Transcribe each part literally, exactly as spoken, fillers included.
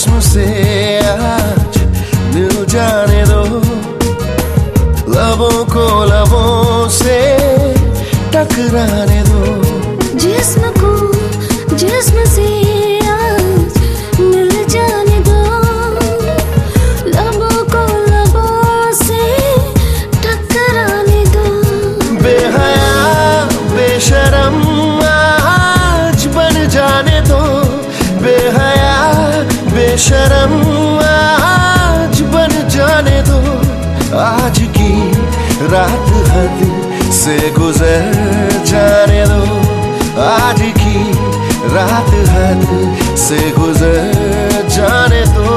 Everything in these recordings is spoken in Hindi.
जिस्म से आज मिल जाने दो, लबों को लबों से टकराने दो। जिस्म को जिस्म से आज मिल जाने दो, लबों को लबों से टकराने दो। बेहया बेशरम आज बन जाने दो, बेहया बेशरम आज बन जाने दो। आज की रात हद से गुजर जाने दो, आज की रात हद से गुजर जाने दो।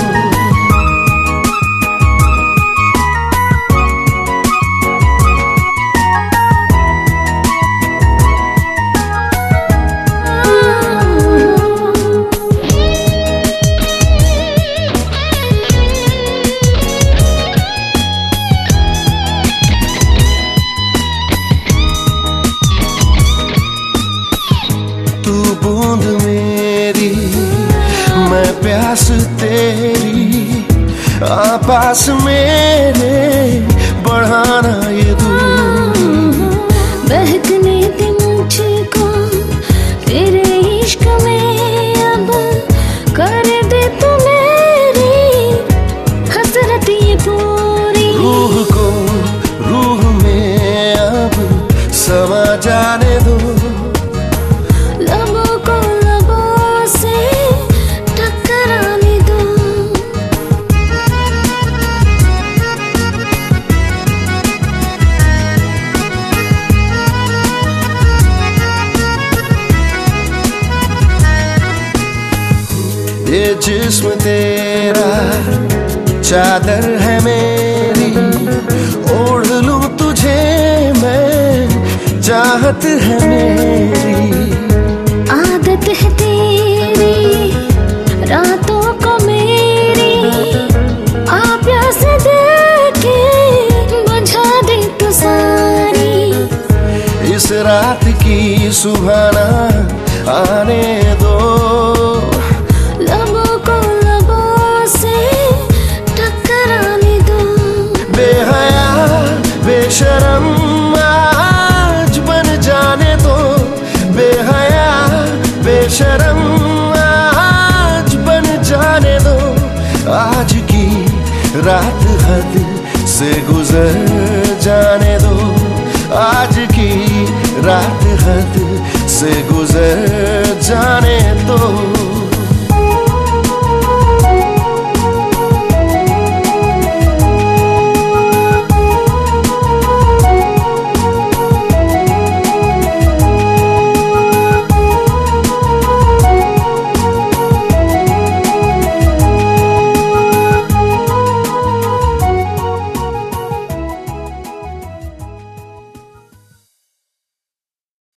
बूंद मेरी मैं प्यास तेरी, आ पास मेरे बढ़ाना ये दूरी। बहकने दे मुझको तेरे इश्क में, अब कर दे तू मेरी हसरत ये पूरी। रूह को रूह में अब समा जाने दो, लबों को लबों से टकराने दो। ये जिस्म तेरा चादर है मेरी, ओढ़ लूं तुझे मैं, चाहत है मेरी। आदत है तेरी रातों को मेरी, आ प्यास देके बुझा दे तू सारी। इस रात की सुबह ना आने दो, लबों को लबों से टकराने दो। बेहया बेशरम आज बन जाने दो, बेहया बेशरम आज बन जाने दो। आज की रात हद से गुजर जाने दो, आज की रात हद से गुजर जाने दो।